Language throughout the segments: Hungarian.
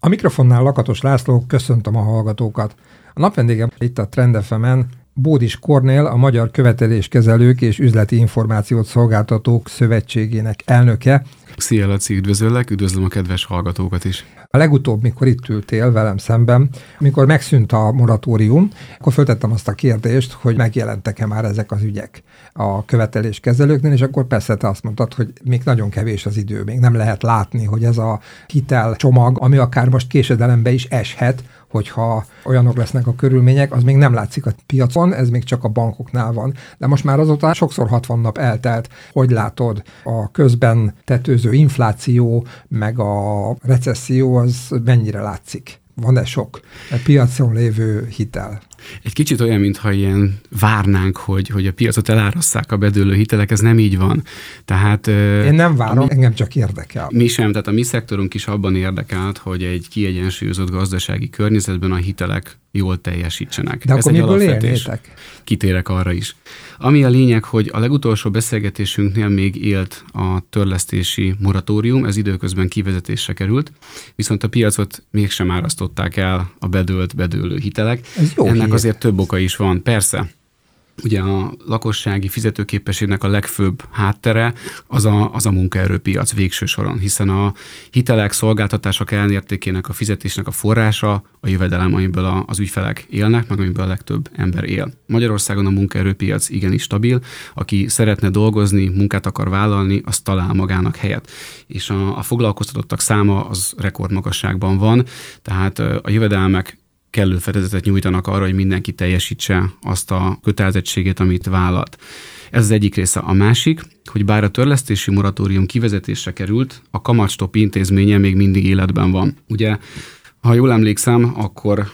A mikrofonnál Lakatos László, köszöntöm a hallgatókat. A napvendégem itt a Trend FM-en Bódis Kornél, a Magyar Követeléskezelők és Üzleti Információt Szolgáltatók Szövetségének elnöke. Szia Laci, üdvözöllek, üdvözlöm a kedves hallgatókat is. A legutóbb, mikor itt ültél velem szemben, amikor megszűnt a moratórium, akkor föltettem azt a kérdést, hogy megjelentek-e már ezek az ügyek a követeléskezelőknél, és akkor persze te azt mondtad, hogy még nagyon kevés az idő, még nem lehet látni, hogy ez a hitelcsomag, ami akár most késedelembe is eshet, hogyha olyanok lesznek a körülmények, az még nem látszik a piacon, ez még csak a bankoknál van. De most már azóta sokszor 60 nap eltelt. Hogy látod, a közben tetőző infláció, meg a recesszió, az mennyire látszik? Van-e sok piacon lévő hitel? Egy kicsit olyan, mintha ilyen várnánk, hogy a piacot elárasszák a bedőlő hitelek, ez nem így van. Tehát, én nem várom, engem csak érdekel. Mi sem, tehát a mi szektorunk is abban érdekelt, hogy egy kiegyensúlyozott gazdasági környezetben a hitelek jól teljesítsenek. De ez akkor miből élnétek? Kitérek arra is. Ami a lényeg, hogy a legutolsó beszélgetésünknél még élt a törlesztési moratórium, ez időközben kivezetésre került, viszont a piacot mégsem árasztották el a bedőlő hitelek. Ennek azért több oka is van. Persze, ugye a lakossági fizetőképességnek a legfőbb háttere az a munkaerőpiac végső soron, hiszen a hitelek, szolgáltatások ellenértékének, a fizetésnek a forrása a jövedelem, amiből az ügyfelek élnek, meg amiből a legtöbb ember él. Magyarországon a munkaerőpiac igenis stabil, aki szeretne dolgozni, munkát akar vállalni, az talál magának helyet. És a foglalkoztatottak száma az rekordmagasságban van, tehát a jövedelmek kellő fedezetet nyújtanak arra, hogy mindenki teljesítse azt a kötelezettségét, amit vállalt. Ez az egyik része. A másik, hogy bár a törlesztési moratórium kivezetésre került, a kamatstop intézménye még mindig életben van. Ugye, ha jól emlékszem, akkor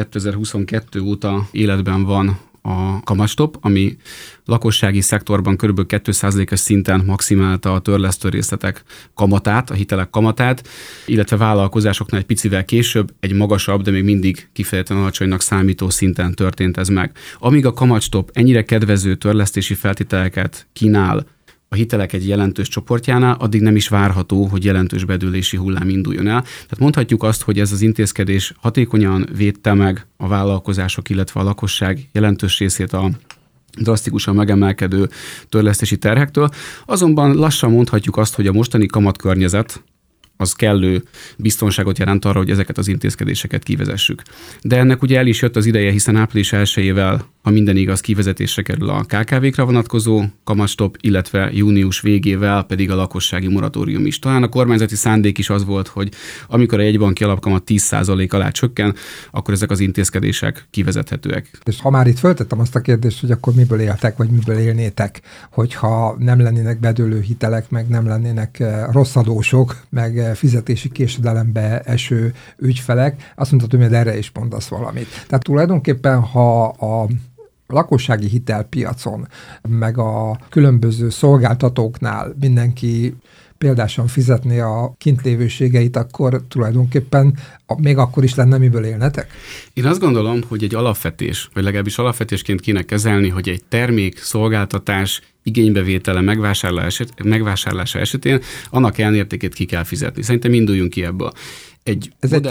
2022 óta életben van a kamatstop, ami lakossági szektorban kb. 2%-os szinten maximálta a törlesztő részletek kamatát, a hitelek kamatát, illetve vállalkozásoknál egy picivel később egy magasabb, de még mindig kifejezetten alacsonynak számító szinten történt ez meg. Amíg a kamatstop ennyire kedvező törlesztési feltételeket kínál a hitelek egy jelentős csoportjánál, addig nem is várható, hogy jelentős bedőlési hullám induljon el. Tehát mondhatjuk azt, hogy ez az intézkedés hatékonyan védte meg a vállalkozások, illetve a lakosság jelentős részét a drasztikusan megemelkedő törlesztési terhektől. Azonban lassan mondhatjuk azt, hogy a mostani kamatkörnyezet az kellő biztonságot jelent arra, hogy ezeket az intézkedéseket kivezessük. De ennek ugye el is jött az ideje, hiszen április 1-ével, ha minden igaz, kivezetésre kerül a KKV-kra vonatkozó kamatstop, illetve június végével pedig a lakossági moratórium is. Talán a kormányzati szándék is az volt, hogy amikor a jegybanki alapkamat 10% alá csökken, akkor ezek az intézkedések kivezethetőek. És ha már itt föltettem azt a kérdést, hogy akkor miből éltek, vagy miből élnétek, hogyha nem lennének bedőlő hitelek, meg nem lennének rosszadósok, meg fizetési késedelembe eső ügyfelek, azt mondhatod, hogy erre is mondasz valamit. Tehát tulajdonképpen, ha a lakossági hitelpiacon, meg a különböző szolgáltatóknál mindenki példásan fizetné a kintlévőségeit, akkor tulajdonképpen még akkor is lenne, miből élnetek? Én azt gondolom, hogy egy alapvetés, vagy legalábbis alapvetésként kéne kezelni, hogy egy termék, szolgáltatás igénybevétele, megvásárlása esetén annak ellenértékét ki kell fizetni. Szerintem induljunk ki ebből. Egy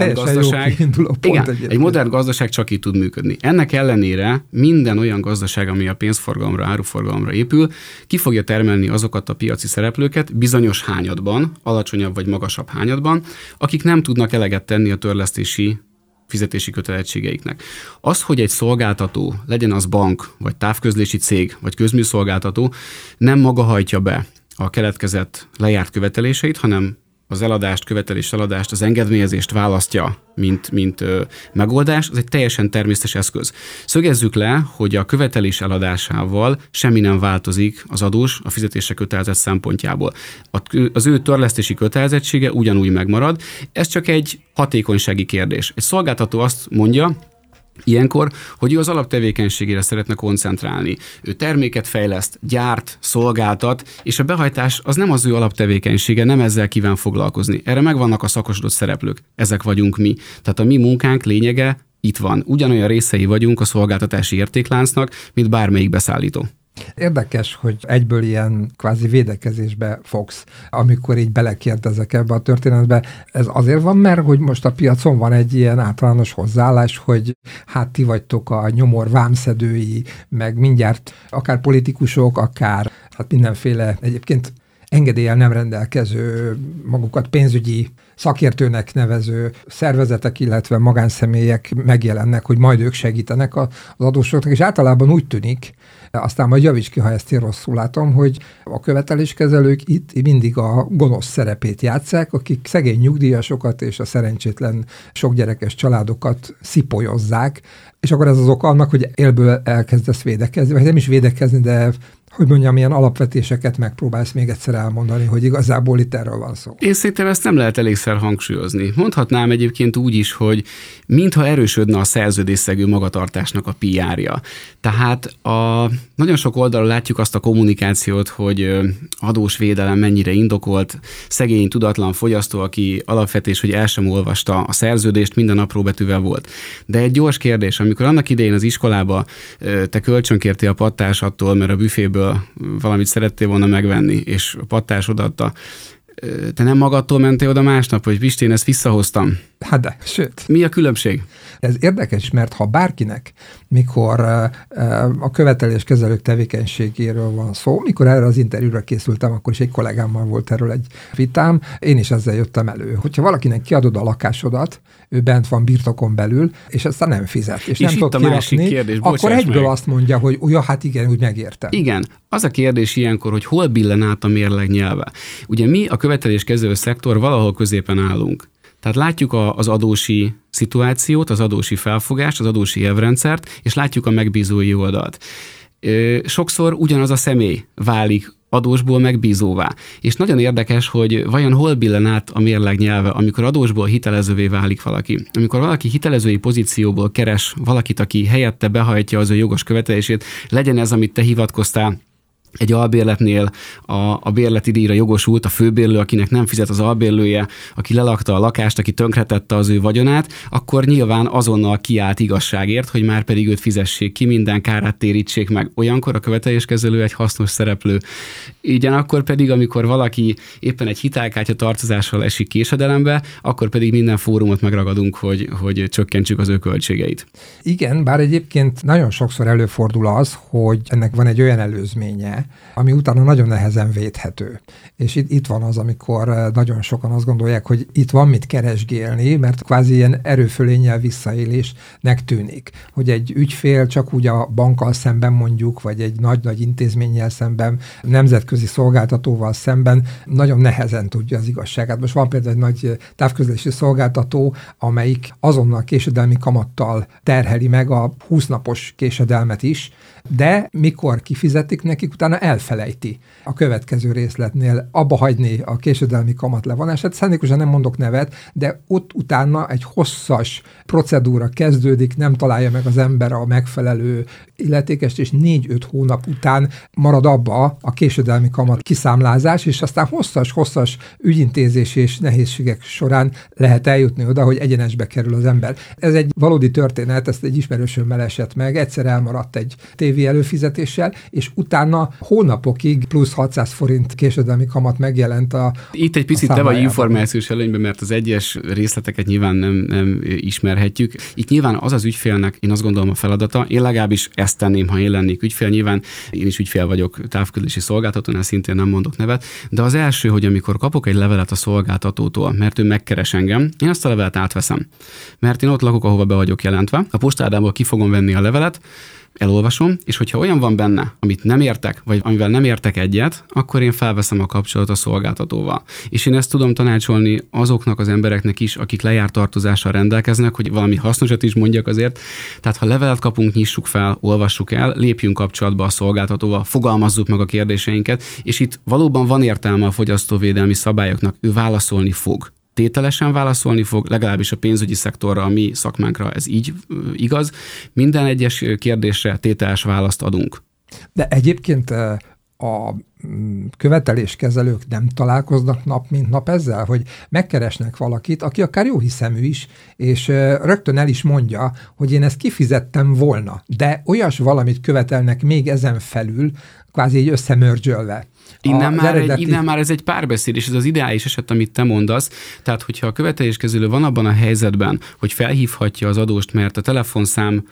modern gazdaság csak így tud működni. Ennek ellenére minden olyan gazdaság, ami a pénzforgalomra, áruforgalomra épül, ki fogja termelni azokat a piaci szereplőket bizonyos hányadban, alacsonyabb vagy magasabb hányadban, akik nem tudnak eleget tenni a törlesztési fizetési kötelezettségeiknek. Az, hogy egy szolgáltató, legyen az bank, vagy távközlési cég, vagy közműszolgáltató, nem maga hajtja be a keletkezett lejárt követeléseit, hanem az eladást, az engedélyezést választja, mint megoldás, az egy teljesen természetes eszköz. Szögezzük le, hogy a követelés eladásával semmi nem változik az adós a fizetésre kötelezett szempontjából. Az ő törlesztési kötelezettsége ugyanúgy megmarad, ez csak egy hatékonysági kérdés. Egy szolgáltató azt mondja ilyenkor, hogy ő az alaptevékenységére szeretne koncentrálni. Ő terméket fejleszt, gyárt, szolgáltat, és a behajtás az nem az ő alaptevékenysége, nem ezzel kíván foglalkozni. Erre megvannak a szakosodott szereplők, ezek vagyunk mi. Tehát a mi munkánk lényege itt van. Ugyanolyan részei vagyunk a szolgáltatási értékláncnak, mint bármelyik beszállító. Érdekes, hogy egyből ilyen kvázi védekezésbe fogsz, amikor így belekérdezek ebbe a történetbe. Ez azért van, mert hogy most a piacon van egy ilyen általános hozzáállás, hogy hát ti vagytok a nyomor vámszedői, meg mindjárt akár politikusok, akár hát mindenféle egyébként engedéllyel nem rendelkező, magukat pénzügyi szakértőnek nevező szervezetek, illetve magánszemélyek megjelennek, hogy majd ők segítenek az adósoknak, és általában úgy tűnik, aztán majd javíts ki, ha ezt én rosszul látom, hogy a követeléskezelők itt mindig a gonosz szerepét játsszák, akik szegény nyugdíjasokat és a szerencsétlen sokgyerekes családokat szipolyozzák, és akkor ez az ok annak, hogy élből elkezdesz védekezni, vagy nem is védekezni, de hogy mondjam, ilyen alapvetéseket megpróbálsz még egyszer elmondani, hogy igazából itt erről van szó. Én szerintem ezt nem lehet elégszer hangsúlyozni. Mondhatnám egyébként úgy is, hogy mintha erősödne a szerződésszegő magatartásnak a PR-ja. Tehát nagyon sok oldalon látjuk azt a kommunikációt, hogy adós védelem mennyire indokolt, szegény, tudatlan fogyasztó, aki alapvetés, hogy el sem olvasta a szerződést, minden apró betűvel volt. De egy gyors kérdés, amikor annak idején az iskolába te kölcsönkértél a pattársattól, mert a büféből valamit szerettél volna megvenni, és a pattárs odaadta, te nem magadtól mentél oda másnap, hogy Pisti, én ezt visszahoztam? Hát de, sőt. Mi a különbség? Ez érdekes, mert ha bárkinek, mikor a követeléskezelők tevékenységéről van szó, mikor erre az interjúra készültem, akkor is egy kollégámmal volt erről egy vitám, én is ezzel jöttem elő. Hogyha valakinek kiadod a lakásodat, ő bent van birtokon belül, és aztán nem fizet, és nem tud kirakni, kérdés, akkor egyből meg. Azt mondja, hogy ja, hát igen, úgy megértem. Igen, az a kérdés ilyenkor, hogy hol billen át a mérleg nyelve. Ugye mi a követeléskezelő szektor valahol középen állunk. Tehát látjuk az adósi szituációt, az adósi felfogást, az adósi elvrendszert, és látjuk a megbízói oldalt. Sokszor ugyanaz a személy válik adósból megbízóvá. És nagyon érdekes, hogy vajon hol billen át a mérleg nyelve, amikor adósból hitelezővé válik valaki. Amikor valaki hitelezői pozícióból keres valakit, aki helyette behajtja az ő jogos követelését, legyen ez, amit te hivatkoztál, egy albérletnél a bérleti díjra jogosult a főbérlő, akinek nem fizet az albérlője, aki lelakta a lakást, aki tönkretette az ő vagyonát, akkor nyilván azonnal kiállt igazságért, hogy már pedig őt fizessék ki, minden kárát térítsék meg. Olyankor a követeléskezelő egy hasznos szereplő. Ugyanakkor pedig, amikor valaki éppen egy hitelkártya tartozással esik késedelembe, akkor pedig minden fórumot megragadunk, hogy csökkentsük az ő költségeit. Igen, bár egyébként nagyon sokszor előfordul az, hogy ennek van egy olyan előzménye, ami utána nagyon nehezen védhető. És itt van az, amikor nagyon sokan azt gondolják, hogy itt van mit keresgélni, mert kvázi ilyen erőfölénnyel visszaélésnek tűnik. Hogy egy ügyfél csak úgy a bankkal szemben mondjuk, vagy egy nagy-nagy intézménnyel szemben, nemzetközi szolgáltatóval szemben nagyon nehezen tudja az igazságát. Most van például egy nagy távközlési szolgáltató, amelyik azonnal késedelmi kamattal terheli meg a 20 napos késedelmet is, de mikor kifizetik nekik, utána elfelejti a következő részletnél abba hagyni a késedelmi kamat levonását. Szándékosan nem mondok nevet, de ott utána egy hosszas procedúra kezdődik, nem találja meg az ember a megfelelő illetékest, és 4-5 hónap után marad abba a késedelmi kamat kiszámlázás, és aztán hosszas ügyintézés és nehézségek során lehet eljutni oda, hogy egyenesbe kerül az ember. Ez egy valódi történet, ezt egy ismerősömmel esett meg, egyszer elmaradt egy tévé előfizetéssel, és utána hónapokig plusz 600 forint késedelmi kamat megjelent Itt egy picit te vagy információs előnyben, mert az egyes részleteket nyilván nem ismerhetjük. Itt nyilván az az ügyfélnek, én azt gondolom, a feladata, én legalábbis ezt tenném, ha én lennék ügyfél, nyilván én is ügyfél vagyok távközlési szolgáltatónál, szintén nem mondok nevet, de az első, hogy amikor kapok egy levelet a szolgáltatótól, mert ő megkeres engem, én azt a levelet átveszem. Mert én ott lakok, ahova be vagyok jelentve, a postádából ki fogom venni a levelet, elolvasom, és hogyha olyan van benne, amit nem értek, vagy amivel nem értek egyet, akkor én felveszem a kapcsolatot a szolgáltatóval. És én ezt tudom tanácsolni azoknak az embereknek is, akik lejárt tartozással rendelkeznek, hogy valami hasznosat is mondjak azért. Tehát ha levelet kapunk, nyissuk fel, olvassuk el, lépjünk kapcsolatba a szolgáltatóval, fogalmazzuk meg a kérdéseinket, és itt valóban van értelme a fogyasztóvédelmi szabályoknak, ő válaszolni fog. Tételesen válaszolni fog, legalábbis a pénzügyi szektorra, a mi szakmánkra ez így igaz. Minden egyes kérdésre tételes választ adunk. De egyébként a követeléskezelők nem találkoznak nap mint nap ezzel, hogy megkeresnek valakit, aki akár jó hiszemű is, és rögtön el is mondja, hogy én ezt kifizettem volna, de olyas valamit követelnek még ezen felül, kvázi így összemörgyölve. Innen már ez egy párbeszéd, és ez az ideális eset, amit te mondasz. Tehát, hogyha a követeléskezelő van abban a helyzetben, hogy felhívhatja az adóst, mert a telefonszám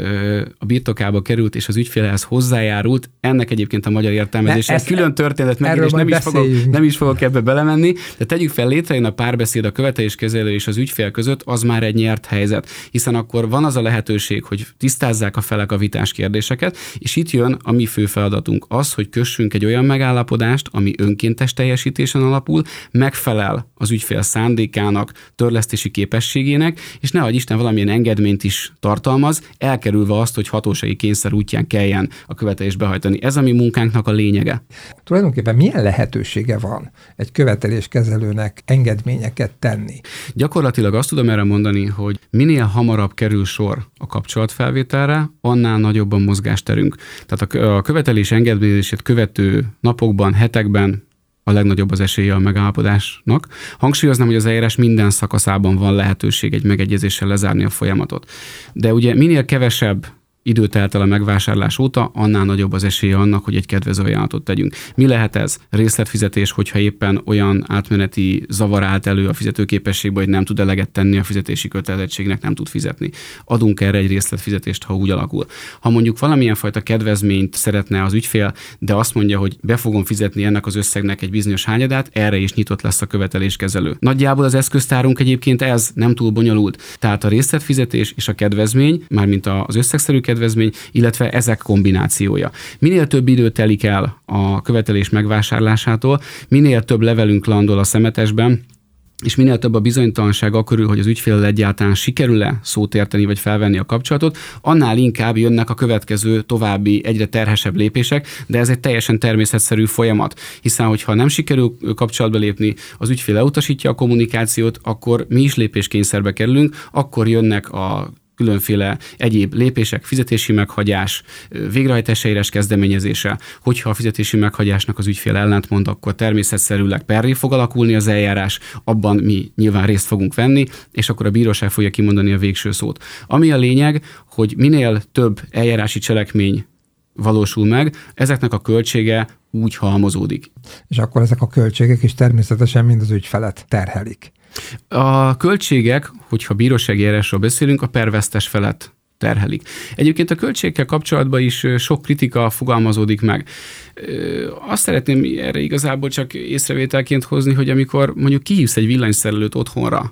a birtokába került, és az ügyfélhez hozzájárult, ennek egyébként a magyar értelmezése. Ez külön történet megint, és nem is fogok ebbe belemenni, de tegyük fel, létrejön a párbeszéd a követeléskezelő és az ügyfél között, az már egy nyert helyzet, hiszen akkor van az a lehetőség, hogy tisztázzák a felek a vitás kérdéseket, és itt jön a mi fő feladatunk az, hogy kössünk egy olyan megállapodást, ami önkéntes teljesítésen alapul, megfelel az ügyfél szándékának, törlesztési képességének, és nehogy Isten valamilyen engedményt is tartalmaz, elkerülve azt, hogy hatósági kényszer útján kelljen a követelést behajtani. Ez a mi munkánknak a lényege. Tulajdonképpen milyen lehetősége van egy követeléskezelőnek engedményeket tenni? Gyakorlatilag azt tudom erre mondani, hogy minél hamarabb kerül sor a kapcsolatfelvételre, annál nagyobb a mozgásterünk. Tehát a követelés engedélyezését követő napokban, hetekben a legnagyobb az esélye a megállapodásnak. Hangsúlyoznám, hogy az eljárás minden szakaszában van lehetőség egy megegyezéssel lezárni a folyamatot. De ugye minél kevesebb idő telt el a megvásárlás óta, annál nagyobb az esélye annak, hogy egy kedvező ajánlatot tegyünk. Mi lehet ez? Részletfizetés, hogyha éppen olyan átmeneti zavar állt elő a fizetőképességbe, hogy nem tud eleget tenni a fizetési kötelezettségnek, nem tud fizetni. Adunk erre egy részletfizetést, ha úgy alakul. Ha mondjuk valamilyen fajta kedvezményt szeretne az ügyfél, de azt mondja, hogy be fogom fizetni ennek az összegnek egy bizonyos hányadát, erre is nyitott lesz a követeléskezelő. Nagyjából az eszköztárunk egyébként ez nem túl bonyolult. Tehát a részletfizetés és a kedvezmény, mármint az összegszerű kedvezmény, illetve ezek kombinációja. Minél több idő telik el a követelés megvásárlásától, minél több levelünk landol a szemetesben, és minél több a bizonytalanság akkörül, hogy az ügyféllel egyáltalán sikerül-e szót érteni vagy felvenni a kapcsolatot, annál inkább jönnek a következő további egyre terhesebb lépések, de ez egy teljesen természetszerű folyamat, hiszen hogyha nem sikerül kapcsolatba lépni, az ügyfél elutasítja a kommunikációt, akkor mi is lépéskényszerbe kerülünk, akkor jönnek a különféle egyéb lépések, fizetési meghagyás, végrehajtási eljárás kezdeményezése. Hogyha a fizetési meghagyásnak az ügyfél ellentmond, akkor természetszerűleg perré fog alakulni az eljárás, abban mi nyilván részt fogunk venni, és akkor a bíróság fogja kimondani a végső szót. Ami a lényeg, hogy minél több eljárási cselekmény valósul meg, ezeknek a költsége úgy halmozódik. És akkor ezek a költségek is természetesen mind az ügyfelet terhelik. A költségek, hogyha bírósági eljárásról beszélünk, a pervesztes felet terhelik. Egyébként a költségekkel kapcsolatban is sok kritika fogalmazódik meg. Azt szeretném erre igazából csak észrevételként hozni, hogy amikor mondjuk kihívsz egy villanyszerelőt otthonra,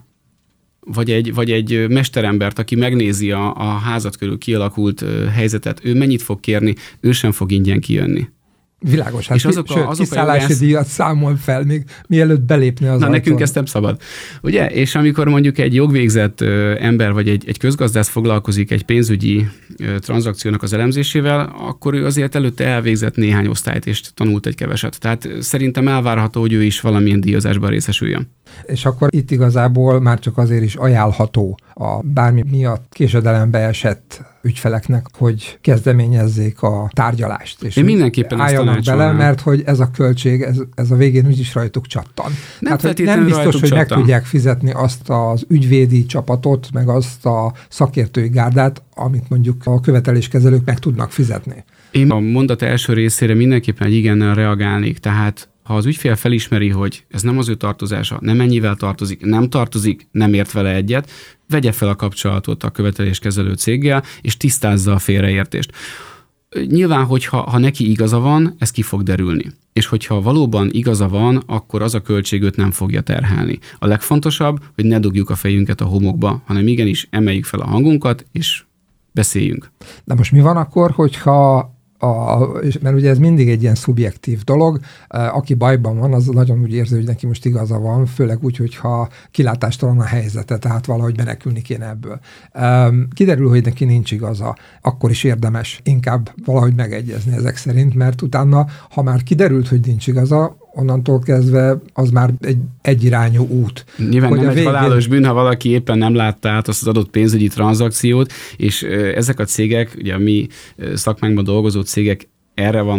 vagy egy mesterembert, aki megnézi a házat körül kialakult helyzetet, ő mennyit fog kérni, ő sem fog ingyen kijönni. Világos, hát kiszállási díjat számol fel, még mielőtt belépne az ajtón. Nekünk ezt nem szabad. Ugye? És amikor mondjuk egy jogvégzett ember, vagy egy közgazdász foglalkozik egy pénzügyi tranzakciónak az elemzésével, akkor ő azért előtte elvégzett néhány osztályt, és tanult egy keveset. Tehát szerintem elvárható, hogy ő is valamilyen díjazásban részesüljön. És akkor itt igazából már csak azért is ajánlható a bármi miatt késedelembe esett ügyfeleknek, hogy kezdeményezzék a tárgyalást. És én mindenképpen álljanak bele, mert hogy ez a költség, ez a végén úgyis rajtuk csattan. Nem biztos, hogy meg tudják fizetni azt az ügyvédi csapatot, meg azt a szakértői gárdát, amit mondjuk a követeléskezelők meg tudnak fizetni. Én a mondat első részére mindenképpen egy igennel reagálnék, tehát ha az ügyfél felismeri, hogy ez nem az ő tartozása, nem ennyivel tartozik, nem ért vele egyet, vegye fel a kapcsolatot a követeléskezelő céggel, és tisztázza a félreértést. Nyilván, hogyha neki igaza van, ez ki fog derülni. És hogyha valóban igaza van, akkor az a költség őt nem fogja terhelni. A legfontosabb, hogy ne dugjuk a fejünket a homokba, hanem igenis emeljük fel a hangunkat, és beszéljünk. De most mi van akkor, hogyha mert ugye ez mindig egy ilyen szubjektív dolog, aki bajban van, az nagyon úgy érzi, hogy neki most igaza van, főleg úgy, hogyha kilátástalan a helyzete, tehát valahogy menekülni kéne ebből. Kiderül, hogy neki nincs igaza, akkor is érdemes inkább valahogy megegyezni ezek szerint, mert utána, ha már kiderült, hogy nincs igaza, onnantól kezdve az már egy egyirányú út. Nyilván nem egy halálos bűn, ha valaki éppen nem látta át azt az adott pénzügyi tranzakciót, és ezek a cégek, ugye a mi szakmánkban dolgozó cégek erre vannak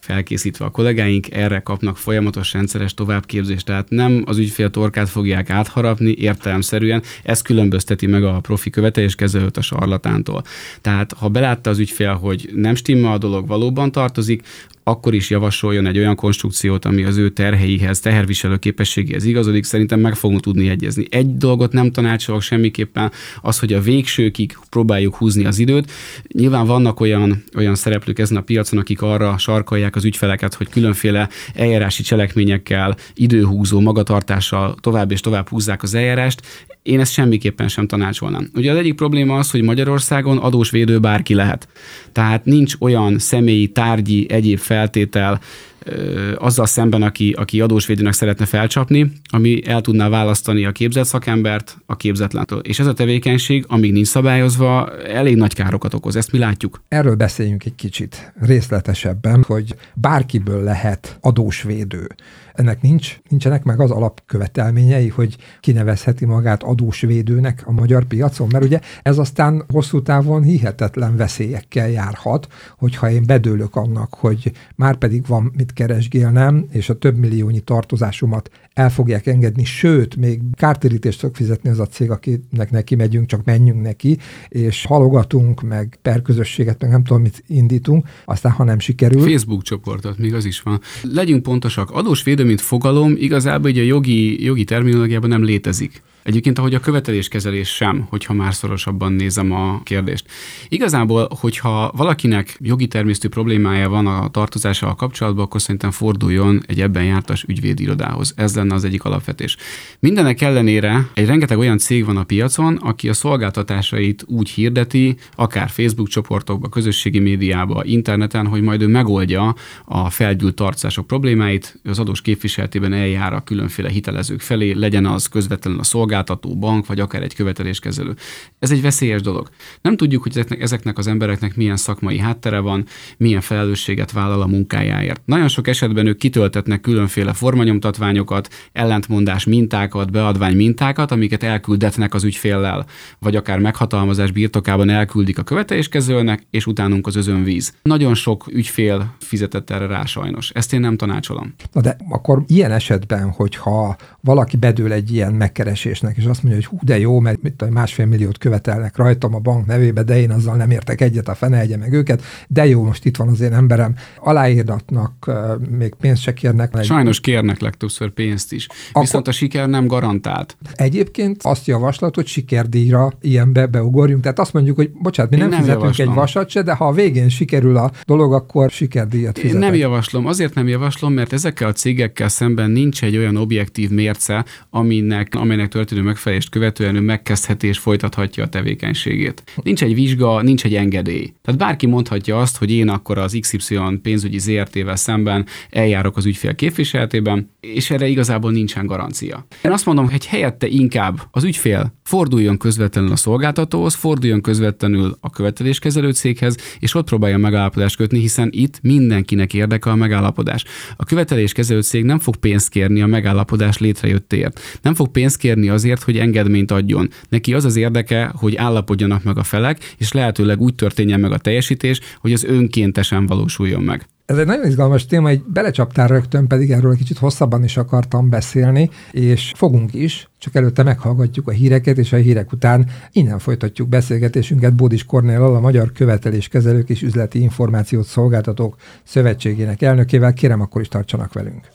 felkészítve a kollégáink, erre kapnak folyamatos rendszeres továbbképzést, tehát nem az ügyfél torkát fogják átharapni értelemszerűen, ez különbözteti meg a profi követeléskezelőt a sarlatántól. Tehát ha belátta az ügyfél, hogy nem stimmel a dolog, valóban tartozik, akkor is javasoljon egy olyan konstrukciót, ami az ő terheihez, teherviselő képességéhez igazodik, szerintem meg fogunk tudni egyezni. Egy dolgot nem tanácsolok semmiképpen, az, hogy a végsőkig próbáljuk húzni az időt. Nyilván vannak olyan szereplők ezen a piacon, akik arra sarkalják az ügyfeleket, hogy különféle eljárási cselekményekkel, időhúzó magatartással tovább és tovább húzzák az eljárást. Én ezt semmiképpen sem tanácsolnám. Ugye az egyik probléma az, hogy Magyarországon adósvédő bárki lehet. Tehát nincs olyan személyi, tárgyi, egyéb feltétel azzal szemben, aki adósvédőnek szeretne felcsapni, ami el tudná választani a képzett szakembert a képzetlentől. És ez a tevékenység, amíg nincs szabályozva, elég nagy károkat okoz. Ezt mi látjuk. Erről beszéljünk egy kicsit részletesebben, hogy bárkiből lehet adósvédő. Ennek nincsenek meg az alapkövetelményei, hogy kinevezheti magát adósvédőnek a magyar piacon, mert ugye ez aztán hosszú távon hihetetlen veszélyekkel járhat, hogyha én bedőlök annak, hogy már pedig van mit keresgélnem, és a több milliónyi tartozásomat el fogják engedni, sőt, még kártérítést fog fizetni az a cég, akinek neki megyünk, csak menjünk neki, és halogatunk, meg perközösséget, meg nem tudom, mit indítunk, aztán ha nem sikerül. Facebook csoportot, még az is van. Legyünk pontosak, adósvédő, mint fogalom, igazából ugye a jogi terminológiában nem létezik. Egyébként, ahogy a követeléskezelés sem, hogyha már szorosabban nézem a kérdést. Igazából, hogyha valakinek jogi természetű problémája van a tartozással kapcsolatban, akkor szerintem forduljon egy ebben jártas ügyvédirodához. Ez lenne az egyik alapvetés. Mindenek ellenére egy rengeteg olyan cég van a piacon, aki a szolgáltatásait úgy hirdeti, akár Facebook csoportokba, közösségi médiába, interneten, hogy majd ő megoldja a felgyűlt tartozások problémáit, az adós képviseletében eljár a különféle hitelezők felé, legyen az közvetlenül a szolgáltató, bank, vagy akár egy követeléskezelő. Ez egy veszélyes dolog. Nem tudjuk, hogy ezeknek az embereknek milyen szakmai háttere van, milyen felelősséget vállal a munkájáért. Nagyon sok esetben ők kitöltetnek különféle formanyomtatványokat, ellentmondás mintákat, beadvány mintákat, amiket elküldetnek az ügyféllel, vagy akár meghatalmazás birtokában elküldik a követeléskezelőnek, és utánunk az özönvíz. Nagyon sok ügyfél fizetett erre rá sajnos. Ezt én nem tanácsolom. Na de akkor ilyen esetben, hogyha valaki bedől egy ilyen megkeresésnek, és azt mondja, hogy hú, de jó, mert 1,5 milliót követelnek rajtam a bank nevébe, de én azzal nem értek egyet, a fene egye meg őket, de jó, most itt van az én emberem, aláírdatnak, még pénzt se kérnek. Sajnos kérnek legtöbbször pénzt is. Viszont a siker nem garantált. Egyébként azt javaslat, hogy sikerdíjra ilyenbe beugorjunk. Tehát azt mondjuk, hogy bocsánat, mi nem fizetünk javaslom. Egy vasat se, de ha a végén sikerül a dolog, akkor sikerdíjat fizetek. Én nem javaslom. Azért nem javaslom, mert ezekkel a cégekkel szemben nincs egy olyan objektív mérce, amelynek történő megfelelést követően ő megkezdheti és folytathatja a tevékenységét. Nincs egy vizsga, nincs egy engedély. Tehát bárki mondhatja azt, hogy én akkor az XY pénzügyi ZRT-vel szemben eljárok az ügyfél képviseletében, és erre igazából nincsen garancia. Én azt mondom, hogy helyette inkább az ügyfél forduljon közvetlenül a szolgáltatóhoz, forduljon közvetlenül a követeléskezelő céghez, és ott próbálja megállapodást kötni, hiszen itt mindenkinek érdeke a megállapodás. A követeléskezelő cég nem fog pénzt kérni a megállapodás létrejöttéért. Nem fog pénzt kérni azért, hogy engedményt adjon. Neki az az érdeke, hogy állapodjanak meg a felek, és lehetőleg úgy történjen meg a teljesítés, hogy az önkéntesen valósuljon meg. Ez egy nagyon izgalmas téma, hogy belecsaptál rögtön, pedig erről egy kicsit hosszabban is akartam beszélni, és fogunk is, csak előtte meghallgatjuk a híreket, és a hírek után innen folytatjuk beszélgetésünket Bódis Kornéllal, a Magyar Követeléskezelők és Üzleti Információt Szolgáltatók Szövetségének elnökével. Kérem, akkor is tartsanak velünk.